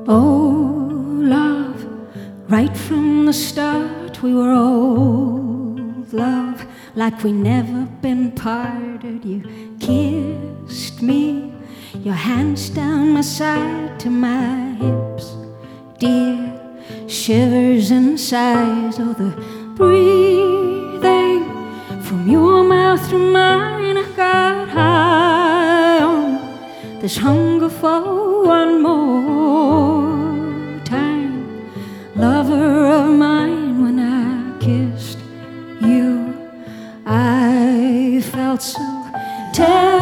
Oh, love, right from the start we were old, love, like we never been parted. You kissed me, your hands down my side to my hips, dear, shivers and sighs. Oh, the breathing from your mouth through mine, I got high on this hunger for one more.